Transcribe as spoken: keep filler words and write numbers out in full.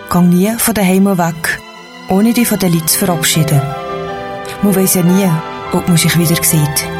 Geh nie von daheim weg, ohne dich von den Leuten zu verabschieden. Man weiss ja nie, ob man sich wieder sieht.